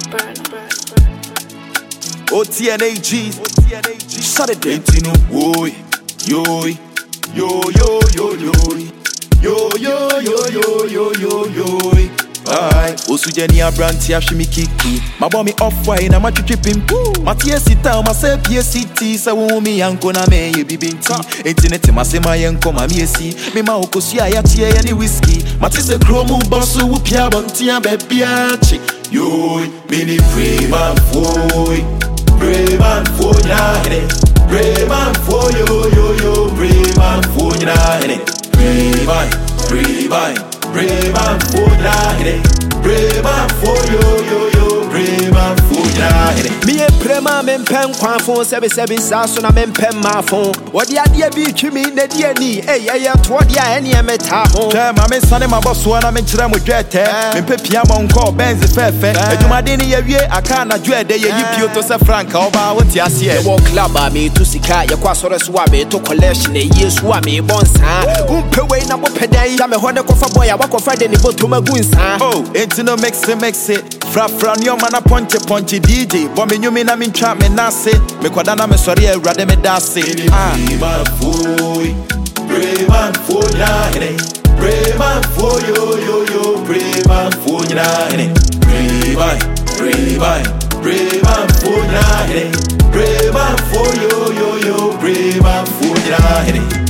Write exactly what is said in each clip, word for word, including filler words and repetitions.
O T N A G, shut it down. Yo, yo, yo, yo, yo, yo, yo, yo, yo, yo, yo, yo. Aye, Osujeni Abranti Ashimi Kiki. My bomb me off white, I'm a tripping poo. My T S C town, my self P S C T. So me yanko na me ye bibinti. Internet ma se ma yanko ma me si. Me ma okosi aya tie any whiskey. My T se chromo boss who pia banti a baby achi. Yo, mini free man foy, brave man foy na hene. Brave man foy yo yo yo, brave man foy na hene. Brave man, brave man. Brave man for ya, brave man for yo yo yo, brave man for ya. Me a prema men pen quan phone seven seven sasso na men pen my phone. What the idea be to me ne dia ni? Hey yeah toward ya any meta home. Tell my men son my boss one I'm in tram with jet. Me pe piano on call Benz fefe. Ejuma de ni ye wie aka na dwe de ye yipio to se franka oba what ya see. Walk club me to sika ya kwasore so abe to collection e yesu a me bonsa. Umpe we na bo pedai ya me hode ko fa boy wako Friday ni boto magunsa. Oh, ain't no mix it, mix it. Fra fra nyo mana ponche ponche D J. Bo me nyumi na min trap me nase. Me kwadana me sorry e rade me dase. Ah. Brave man foy, brave man foy na hene. Brave man foy yo yo yo, brave man foy na hene. Brave man, brave man, brave man foy na hene. Brave man foy yo yo yo, brave man foy na hene.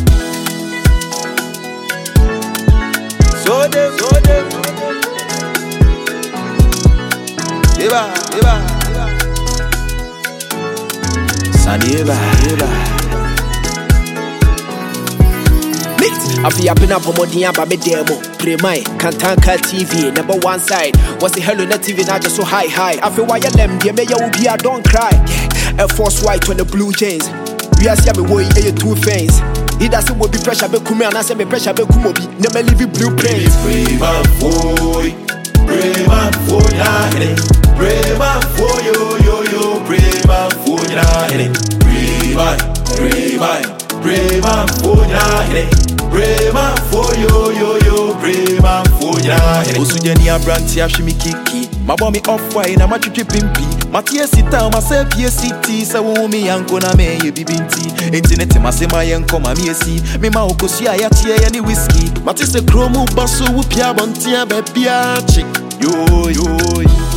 So dem, so dem. Eba, eba. Saniba, eba. Mix. I feel up in up on Modia Baby Demo. Premai, Kantanka T V, number one side. Was the Hello Net T V not just so high, high. I feel why you them, the mayor will be a don't cry. Air Force White on the blue jeans. We are seeing me way a two face. It doesn't will be pressure, but come and I say me pressure, but come be never leave you blueprint. Brave man foy, brave man foy na hene. Brave man foy yo yo yo, brave man foy na hene. Brave man, brave man, brave man foy na hene. Brave man foy yo yo yo, brave man foy na hene. Osujeni Abranti Ashimi Kiki. My bomb me off white, I'm a tripping pee. My T S C town, my self P S C T. So me yanko na me ye bibinti. Internet ma se ma yanko ma me si. Me ma okosi aya tie any whiskey. My T se chromo boss who pia banti a baby achi. Yo yo.